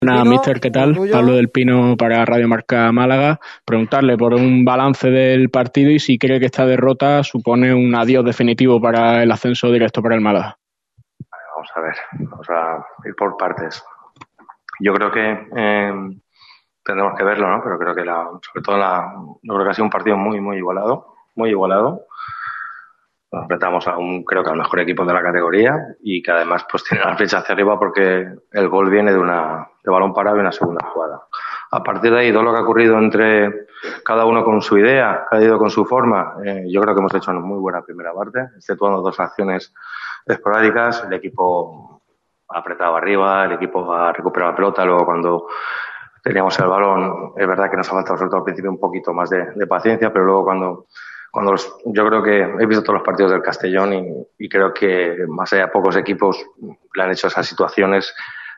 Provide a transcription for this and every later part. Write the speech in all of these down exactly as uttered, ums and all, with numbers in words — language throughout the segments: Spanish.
Buenas, mister, ¿qué tal? Pablo del Pino para Radio Marca Málaga. Preguntarle por un balance del partido y si cree que esta derrota supone un adiós definitivo para el ascenso directo para el Málaga. Vamos a ver, vamos a ir por partes. Yo creo que eh, tendremos que verlo, ¿no? Pero creo que la, sobre todo la, yo creo que ha sido un partido muy, muy igualado, muy igualado. Nos enfrentamos a un, creo que al mejor equipo de la categoría y que además pues tiene la flecha hacia arriba porque el gol viene de una de balón parado y una segunda jugada. A partir de ahí, todo lo que ha ocurrido entre cada uno con su idea, cada uno con su forma, eh, yo creo que hemos hecho una muy buena primera parte, exceptuando dos acciones esporádicas. El equipo ha apretado arriba, el equipo ha recuperado la pelota, luego cuando teníamos el balón, es verdad que nos ha faltado sobre todo al principio un poquito más de, de paciencia, pero luego cuando Cuando los, yo creo que he visto todos los partidos del Castellón y, y creo que más allá de pocos equipos le han hecho esas situaciones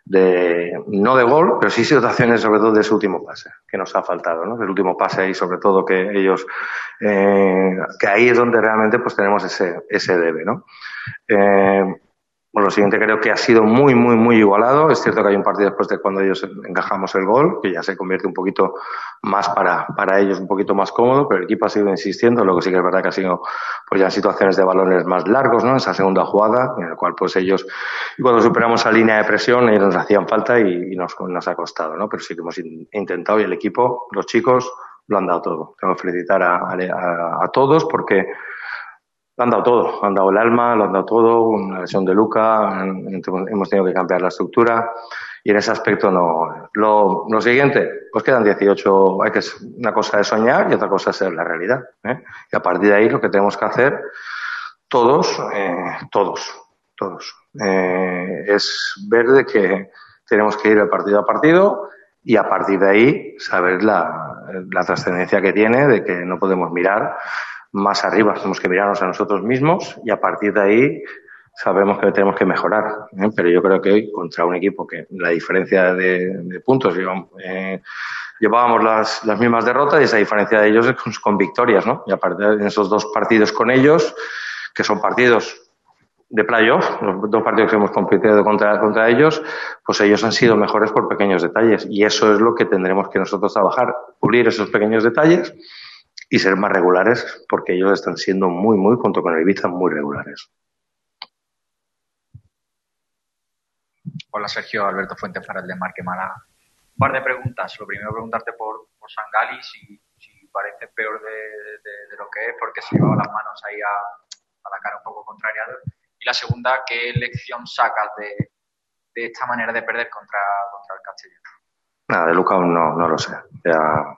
de, no de gol, pero sí situaciones sobre todo de ese último pase, que nos ha faltado, ¿no? El último pase ahí, sobre todo que ellos, eh, que ahí es donde realmente pues tenemos ese, ese debe, ¿no? Eh, Bueno, lo siguiente creo que ha sido muy, muy, muy igualado. Es cierto que hay un partido después de cuando ellos encajamos el gol, que ya se convierte un poquito más para, para ellos, un poquito más cómodo, pero el equipo ha seguido insistiendo. Luego sí que es verdad que ha sido pues ya situaciones de balones más largos, ¿no? Esa segunda jugada, en la cual pues ellos, y cuando superamos esa línea de presión, ellos nos hacían falta y, y nos, nos ha costado, ¿no? Pero sí que hemos intentado y el equipo, los chicos, lo han dado todo. Tengo que felicitar a, a, a todos porque lo han dado todo, han dado el alma, lo han dado todo, una lesión de Luca, hemos tenido que cambiar la estructura y en ese aspecto no. Lo, lo siguiente, pues quedan dieciocho, hay que, una cosa es soñar y otra cosa es ser la realidad, ¿eh? Y a partir de ahí lo que tenemos que hacer todos, eh, todos, todos, eh, es ver de que tenemos que ir de partido a partido y a partir de ahí saber la, la trascendencia que tiene, de que no podemos mirar más arriba, tenemos que mirarnos a nosotros mismos y a partir de ahí sabemos que tenemos que mejorar, ¿eh? Pero yo creo que hoy contra un equipo que la diferencia de, de puntos llevamos, eh, llevábamos las, las mismas derrotas y esa diferencia de ellos es con, con victorias, ¿no? Y a partir de esos dos partidos con ellos, que son partidos de playoff, los dos partidos que hemos competido contra, contra ellos, pues ellos han sido mejores por pequeños detalles y eso es lo que tendremos que nosotros trabajar, pulir esos pequeños detalles y ser más regulares, porque ellos están siendo muy, muy, junto con el Ibiza, muy regulares. Hola Sergio, Alberto Fuentes para el de Marca Málaga. Un par de preguntas. Lo primero, preguntarte por, por Sangali, si, si parece peor de, de, de lo que es, porque se llevaba las manos ahí a, a la cara un poco contrariada. Y la segunda, ¿qué lección sacas de, de esta manera de perder contra, contra el Castellón? Nada, de Luca aún no, no lo sé. Ya...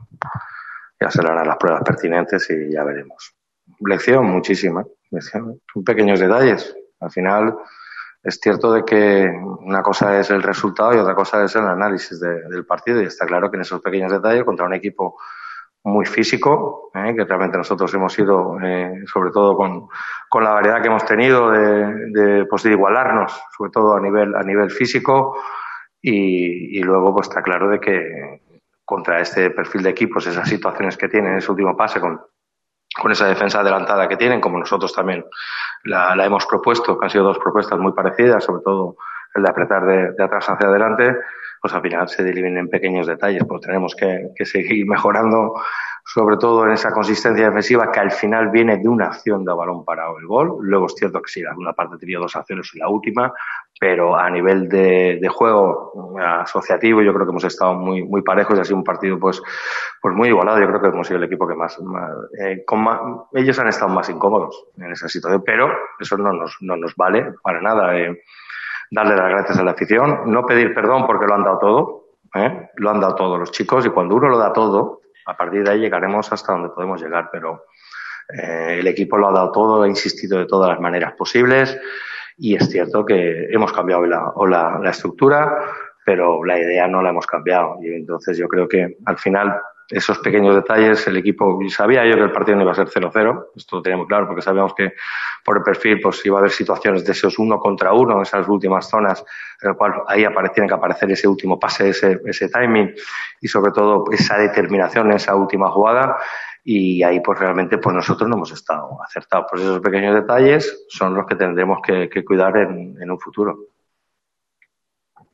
Ya se le harán las pruebas pertinentes y ya veremos. Lección, muchísima. Lección. Son pequeños detalles. Al final, es cierto de que una cosa es el resultado y otra cosa es el análisis de, del partido. Y está claro que en esos pequeños detalles, contra un equipo muy físico, ¿eh? Que realmente nosotros hemos ido, eh, sobre todo con, con la variedad que hemos tenido de, de, pues de igualarnos, sobre todo a nivel, a nivel físico. Y, y luego, pues está claro de que contra este perfil de equipos, esas situaciones que tienen, ese último pase con, con esa defensa adelantada que tienen, como nosotros también la, la hemos propuesto, que han sido dos propuestas muy parecidas, sobre todo el de apretar de, de atrás hacia adelante, pues al final se dividen en pequeños detalles, pues tenemos que, que seguir mejorando, sobre todo en esa consistencia defensiva que al final viene de una acción de balón parado el gol. Luego es cierto que sí, la segunda parte ha tenido dos acciones y la última, pero a nivel de, de juego asociativo yo creo que hemos estado muy muy parejos y ha sido un partido pues pues muy igualado. Yo creo que hemos sido el equipo que más, más, eh, con más ellos han estado más incómodos en esa situación, pero eso no nos, no nos vale para nada. Eh, darle las gracias a la afición, no pedir perdón porque lo han dado todo, ¿eh? Lo han dado todo los chicos y cuando uno lo da todo, a partir de ahí llegaremos hasta donde podemos llegar, pero eh, el equipo lo ha dado todo, ha insistido de todas las maneras posibles y es cierto que hemos cambiado la, o la, la estructura, pero la idea no la hemos cambiado y entonces yo creo que al final esos pequeños detalles, el equipo, sabía yo que el partido no iba a ser cero cero, esto lo teníamos claro porque sabíamos que por el perfil pues iba a haber situaciones de esos uno contra uno en esas últimas zonas, en el cual ahí tiene que aparecer ese último pase, ese, ese timing y sobre todo esa determinación en esa última jugada y ahí pues realmente pues nosotros no hemos estado acertados. Pues esos pequeños detalles son los que tendremos que, que cuidar en, en un futuro.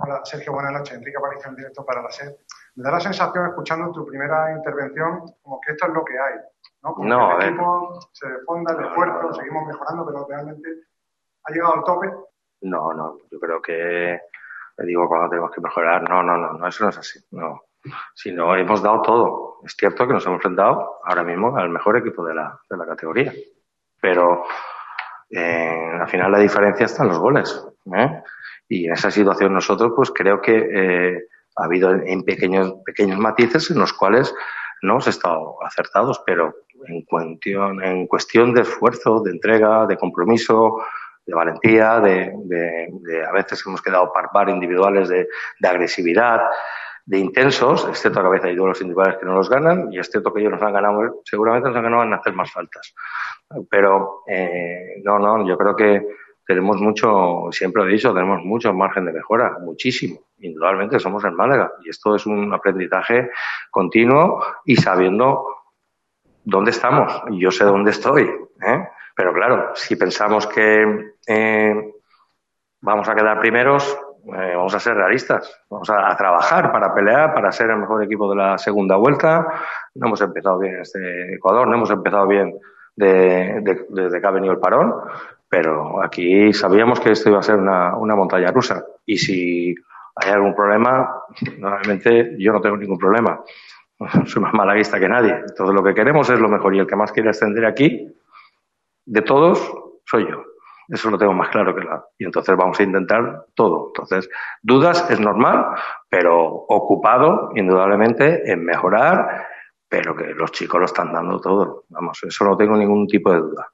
Hola, Sergio, buenas noches. Enrique Aparicio en directo para la SER. Me da la sensación, escuchando tu primera intervención, como que esto es lo que hay, ¿no? Como no, que el equipo se fonda el esfuerzo, no, no. seguimos mejorando, pero realmente ha llegado al tope. No, no, yo creo que, le digo, cuando tenemos que mejorar, no, no, no, no, eso no es así, no. Si no, hemos dado todo. Es cierto que nos hemos enfrentado ahora mismo al mejor equipo de la, de la categoría, pero eh, al final la diferencia está en los goles, ¿eh? Y en esa situación nosotros, pues creo que eh, ha habido en pequeños pequeños matices en los cuales no hemos estado acertados, pero en cuestión, en cuestión de esfuerzo, de entrega, de compromiso, de valentía, de, de, de a veces hemos quedado par par individuales de, de agresividad, de intensos, excepto a la vez hay duelos individuales que no los ganan, y es cierto que ellos nos han ganado, seguramente nos han ganado en hacer más faltas. Pero eh, no, no, yo creo que tenemos mucho, siempre lo he dicho, tenemos mucho margen de mejora, muchísimo. Indudablemente somos en Málaga y esto es un aprendizaje continuo y sabiendo dónde estamos. Y yo sé dónde estoy, ¿eh? Pero claro, si pensamos que eh, vamos a quedar primeros, eh, vamos a ser realistas. Vamos a, a trabajar para pelear, para ser el mejor equipo de la segunda vuelta. No hemos empezado bien este Ecuador, no hemos empezado bien de, de, desde que ha venido el parón. Pero aquí sabíamos que esto iba a ser una, una montaña rusa. Y si hay algún problema, normalmente yo no tengo ningún problema. Soy más malaguista que nadie. Entonces lo que queremos es lo mejor. Y el que más quiere ascender aquí, de todos, soy yo. Eso lo tengo más claro que la. Y entonces vamos a intentar todo. Entonces, dudas es normal, pero ocupado, indudablemente, en mejorar, pero que los chicos lo están dando todo. Vamos, eso no tengo ningún tipo de duda.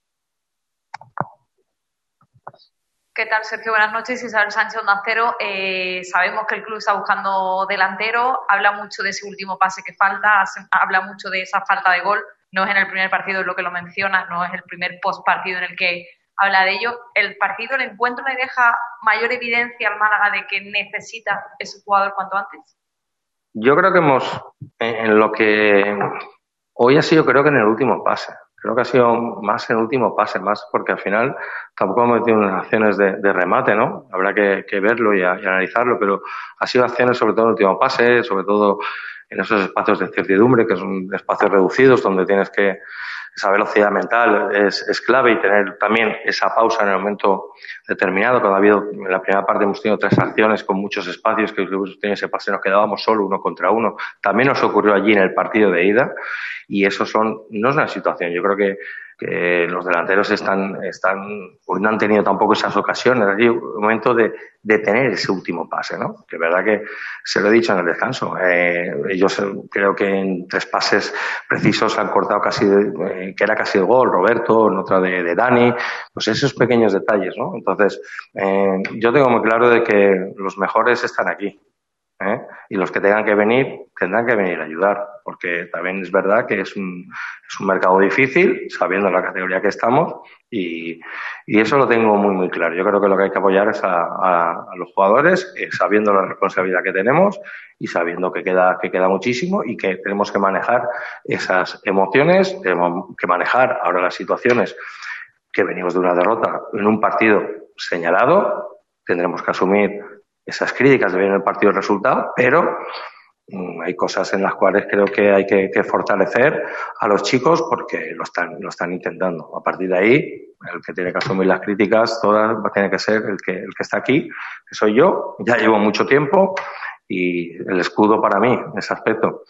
¿Qué tal, Sergio? Buenas noches. Isabel Sánchez, Onda Cero. Eh, sabemos que el club está buscando delantero, habla mucho de ese último pase que falta, habla mucho de esa falta de gol. No es en el primer partido lo que lo menciona, no es el primer post partido en el que habla de ello. ¿El partido, el encuentro le deja mayor evidencia al Málaga de que necesita ese jugador cuanto antes? Yo creo que hemos, en lo que hoy ha sido, creo que en el último pase. Creo que ha sido más en el último pase, más porque al final tampoco hemos metido unas acciones de, de remate, ¿no? Habrá que, que verlo y, a, y analizarlo, pero ha sido acciones sobre todo en el último pase, sobre todo en esos espacios de incertidumbre, que son espacios reducidos donde tienes que, esa velocidad mental es, es clave y tener también esa pausa en el momento determinado. Cuando ha habido, en la primera parte hemos tenido tres acciones con muchos espacios que hemos tenido ese pase, nos quedábamos solo uno contra uno. También nos ocurrió allí en el partido de ida y eso son, no es una situación, yo creo que que los delanteros están, están, pues no han tenido tampoco esas ocasiones, es decir, un momento de, de tener ese último pase, ¿no? Que es verdad que se lo he dicho en el descanso, eh, ellos creo que en tres pases precisos han cortado casi, eh, que era casi el gol, Roberto, en otra de, de Dani, pues esos pequeños detalles, ¿no? Entonces, eh, yo tengo muy claro de que los mejores están aquí. ¿Eh? Y los que tengan que venir, tendrán que venir a ayudar, porque también es verdad que es un, es un mercado difícil, sabiendo la categoría que estamos, y, y eso lo tengo muy, muy claro. Yo creo que lo que hay que apoyar es a, a, a los jugadores, eh, sabiendo la responsabilidad que tenemos y sabiendo que queda, que queda muchísimo y que tenemos que manejar esas emociones, tenemos que manejar ahora las situaciones que venimos de una derrota en un partido señalado, tendremos que asumir esas críticas de ver en el partido el resultado, pero um, hay cosas en las cuales creo que hay que, que fortalecer a los chicos porque lo están, lo están intentando. A partir de ahí, el que tiene que asumir las críticas todas va a tener que ser el que, el que está aquí, que soy yo. Ya llevo mucho tiempo y el escudo para mí en ese aspecto.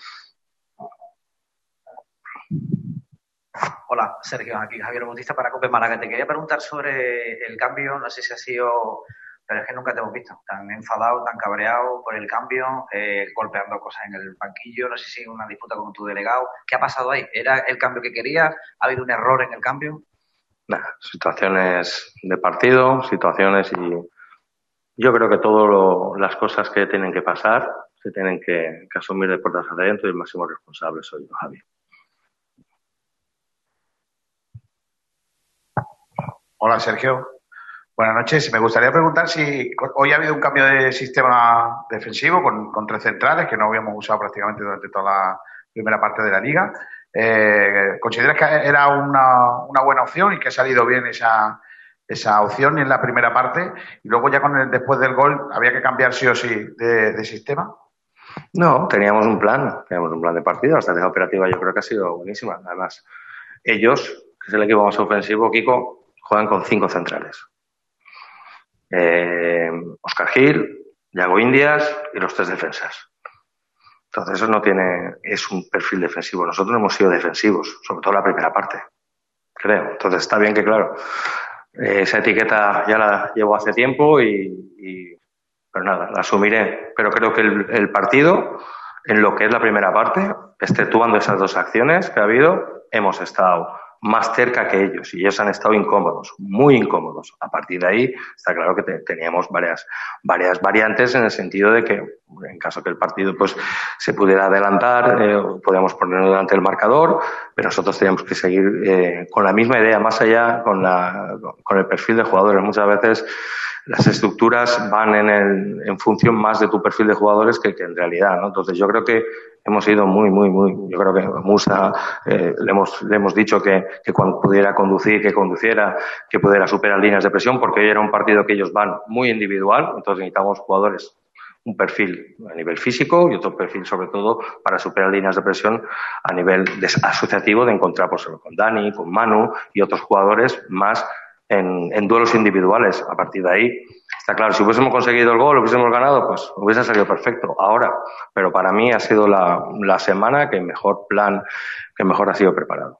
Hola, Sergio, aquí Javier Bautista para COPE Málaga. Te quería preguntar sobre el cambio, no sé si ha sido... pero es que nunca te hemos visto tan enfadado, tan cabreado por el cambio, eh, golpeando cosas en el banquillo, no sé si una disputa con tu delegado. ¿Qué ha pasado ahí? ¿Era el cambio que querías? ¿Ha habido un error en el cambio? Nah, situaciones de partido, situaciones y yo creo que todas las cosas que tienen que pasar se tienen que, que asumir de puertas hacia adentro y el máximo responsable soy yo, Javi. Hola, Sergio. Buenas noches. Me gustaría preguntar si hoy ha habido un cambio de sistema defensivo con, con tres centrales que no habíamos usado prácticamente durante toda la primera parte de la liga. Eh, ¿Consideras que era una, una buena opción y que ha salido bien esa, esa opción en la primera parte y luego ya con el después del gol había que cambiar sí o sí de, de sistema. No, teníamos un plan, teníamos un plan de partido. La estrategia operativa yo creo que ha sido buenísima. Además, ellos, que es el equipo más ofensivo, Kiko, juegan con cinco centrales. Eh, Óscar Gil, Yago Indias y los tres defensas. Entonces eso no tiene, es un perfil defensivo. Nosotros no hemos sido defensivos, sobre todo la primera parte, creo. Entonces está bien que, claro, eh, esa etiqueta ya la llevo hace tiempo y, y pero nada, la asumiré. Pero creo que el, el partido, en lo que es la primera parte, exceptuando esas dos acciones que ha habido, hemos estado más cerca que ellos y ellos han estado incómodos, muy incómodos. A partir de ahí está claro que te, teníamos varias varias variantes en el sentido de que en caso que el partido pues se pudiera adelantar, eh, podíamos ponernos delante del marcador, pero nosotros teníamos que seguir eh, con la misma idea, más allá con la con el perfil de jugadores. Muchas veces las estructuras van en, el, en función más de tu perfil de jugadores que, que en realidad, ¿no? Entonces yo creo que hemos ido muy, muy, muy, yo creo que a Musa eh, le, hemos, le hemos dicho que, que cuando pudiera conducir, que conduciera, que pudiera superar líneas de presión, porque hoy era un partido que ellos van muy individual, entonces necesitamos jugadores, un perfil a nivel físico y otro perfil sobre todo para superar líneas de presión a nivel de, asociativo, de encontrar pues, con Dani, con Manu y otros jugadores más en, en duelos individuales. A partir de ahí, está claro, si hubiésemos conseguido el gol, hubiésemos ganado, pues hubiese salido perfecto ahora. Pero para mí ha sido la, la semana que mejor plan, que mejor ha sido preparado.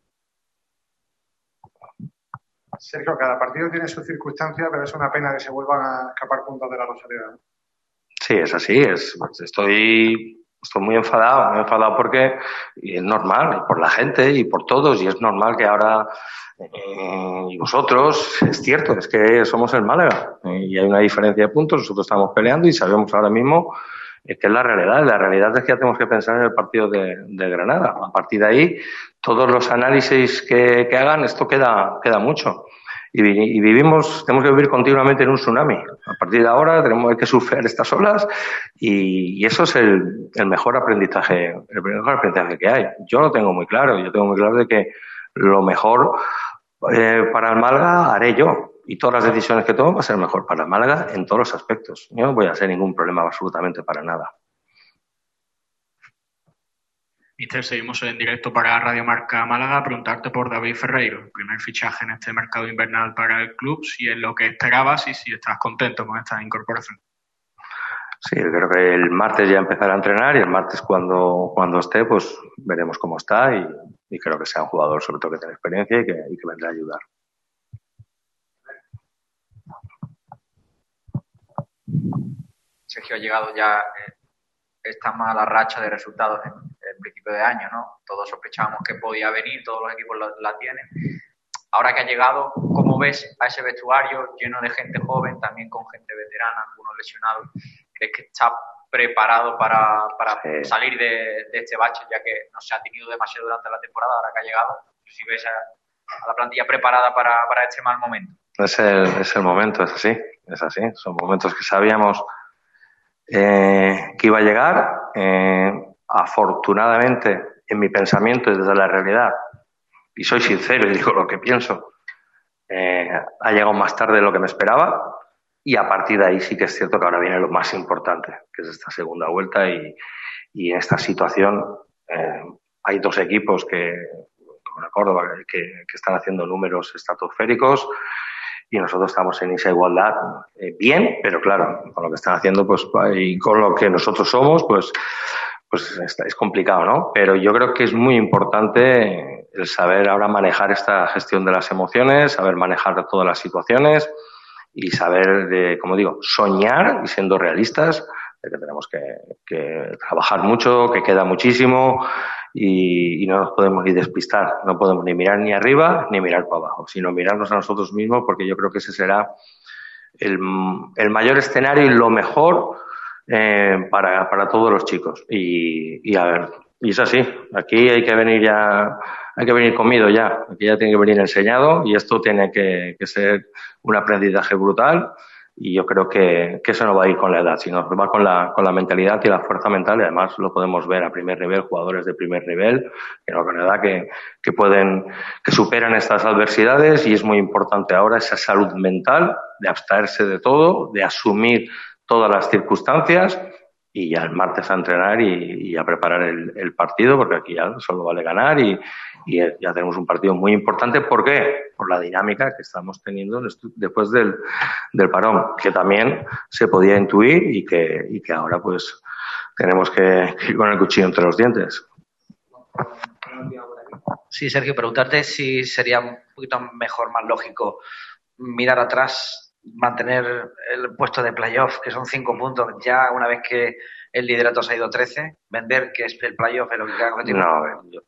Sergio, cada partido tiene sus circunstancias, pero es una pena que se vuelvan a escapar puntos de la Rosaleda. Sí, es así. Es, estoy, estoy muy enfadado, muy enfadado porque y es normal, y por la gente y por todos, y es normal que ahora... Eh, y vosotros, es cierto, es que somos el Málaga eh, y hay una diferencia de puntos, nosotros estamos peleando y sabemos ahora mismo eh, que es la realidad. La realidad es que ya tenemos que pensar en el partido de, de Granada. A partir de ahí, todos los análisis que, que hagan, esto queda, queda mucho. Y, y vivimos, tenemos que vivir continuamente en un tsunami. A partir de ahora tenemos que surfear estas olas y, y eso es el, el mejor aprendizaje, el mejor aprendizaje que hay. Yo lo tengo muy claro, yo tengo muy claro de que lo mejor eh, para el Málaga haré yo y todas las decisiones que tomo va a ser mejor para el Málaga en todos los aspectos. Yo no voy a hacer ningún problema absolutamente para nada. Mister, seguimos en directo para Radio Marca Málaga. Preguntarte por David Ferreiro, el primer fichaje en este mercado invernal para el club, si es lo que esperabas y si estás contento con esta incorporación. Sí, creo que el martes ya empezará a entrenar y el martes cuando, cuando esté, pues veremos cómo está y, y creo que sea un jugador sobre todo que tiene experiencia y que, y que vendrá a ayudar. Sergio, ha llegado ya eh, esta mala racha de resultados en el principio de año, ¿no? Todos sospechábamos que podía venir, todos los equipos la, la tienen. Ahora que ha llegado, ¿cómo ves a ese vestuario lleno de gente joven, también con gente veterana, algunos lesionados? ¿Crees que está preparado para, para sí. salir de, de este bache, ya que no se ha tenido demasiado durante la temporada, ahora que ha llegado? Si ves a, a la plantilla preparada para, para este mal momento. Es el, es el momento, es así, es así. Son momentos que sabíamos eh, que iba a llegar. Eh, afortunadamente, en mi pensamiento y desde la realidad, y soy sincero y digo lo que pienso, eh, ha llegado más tarde de lo que me esperaba. Y a partir de ahí sí que es cierto que ahora viene lo más importante, que es esta segunda vuelta y, y en esta situación eh, hay dos equipos que, como Córdoba, que, que están haciendo números estratosféricos y nosotros estamos en esa igualdad eh, bien, pero claro, con lo que están haciendo pues y con lo que nosotros somos, pues, pues es complicado, ¿no? Pero yo creo que es muy importante el saber ahora manejar esta gestión de las emociones, saber manejar todas las situaciones y saber, de, como digo, soñar y siendo realistas de que tenemos que, que trabajar mucho, que queda muchísimo y, y no nos podemos ni despistar, no podemos ni mirar ni arriba ni mirar para abajo, sino mirarnos a nosotros mismos porque yo creo que ese será el, el mayor escenario y lo mejor eh, para, para todos los chicos. Y, y a ver, y es así, aquí hay que venir ya... Hay que venir comido ya, aquí ya tiene que venir enseñado y esto tiene que, que ser un aprendizaje brutal y yo creo que, que eso no va a ir con la edad, sino va con la, con la mentalidad y la fuerza mental, y además lo podemos ver a primer nivel, jugadores de primer nivel, que no con edad que, que pueden, que superan estas adversidades, y es muy importante ahora esa salud mental de abstraerse de todo, de asumir todas las circunstancias, y ya el martes a entrenar y, y a preparar el, el partido, porque aquí ya solo vale ganar, y, y ya tenemos un partido muy importante. ¿Por qué? Por la dinámica que estamos teniendo después del, del parón, que también se podía intuir y que, y que ahora pues tenemos que, que ir con el cuchillo entre los dientes. Sí, Sergio, preguntarte si sería un poquito mejor, más lógico, mirar atrás, mantener el puesto de playoff, que son cinco puntos, ya una vez que el liderato se ha ido trece, vender que es el playoff es lo que queda con el tiempo. No, yo,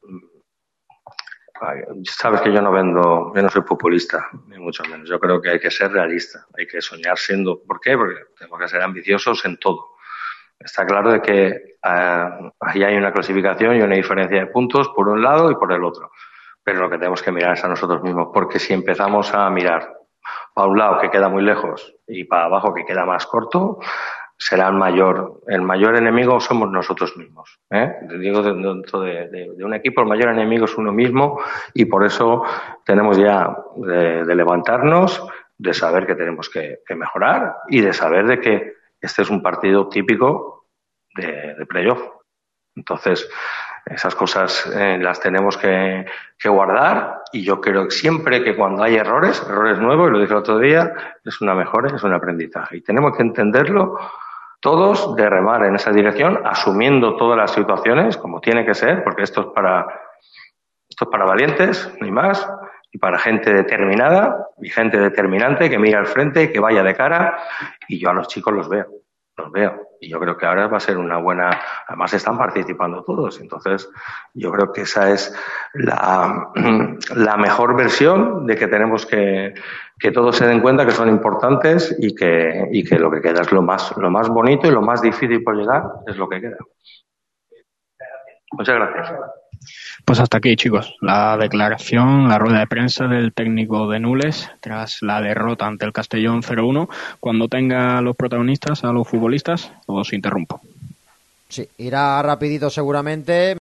sabes que yo no vendo, yo no soy populista, ni mucho menos. Yo creo que hay que ser realista, hay que soñar siendo. ¿Por qué? Porque tenemos que ser ambiciosos en todo. Está claro de que uh, ahí hay una clasificación y una diferencia de puntos por un lado y por el otro. Pero lo que tenemos que mirar es a nosotros mismos, porque si empezamos a mirar para un lado que queda muy lejos y para abajo que queda más corto, será el mayor, el mayor enemigo somos nosotros mismos, ¿eh? Te digo, dentro de, de, de un equipo el mayor enemigo es uno mismo, y por eso tenemos ya de, de levantarnos, de saber que tenemos que, que mejorar, y de saber de que este es un partido típico de, de playoff. Entonces, esas cosas eh, las tenemos que, que guardar, y yo creo que siempre que cuando hay errores, errores nuevos, y lo dije el otro día, es una mejora, es un aprendizaje. Y tenemos que entenderlo todos, de remar en esa dirección, asumiendo todas las situaciones como tiene que ser, porque esto es para, esto es para valientes, ni más, y para gente determinada y gente determinante que mira al frente y que vaya de cara, y yo a los chicos los veo. Los veo. Y yo creo que ahora va a ser una buena... Además están participando todos. Entonces yo creo que esa es la, la mejor versión de que tenemos que... Que todos se den cuenta que son importantes, y que, y que lo que queda es lo más, lo más bonito, y lo más difícil por llegar es lo que queda. Muchas gracias. Pues hasta aquí, chicos, la declaración, la rueda de prensa del técnico de Nules tras la derrota ante el Castellón cero uno. Cuando tenga a los protagonistas, a los futbolistas, os interrumpo. Sí, irá rapidito seguramente.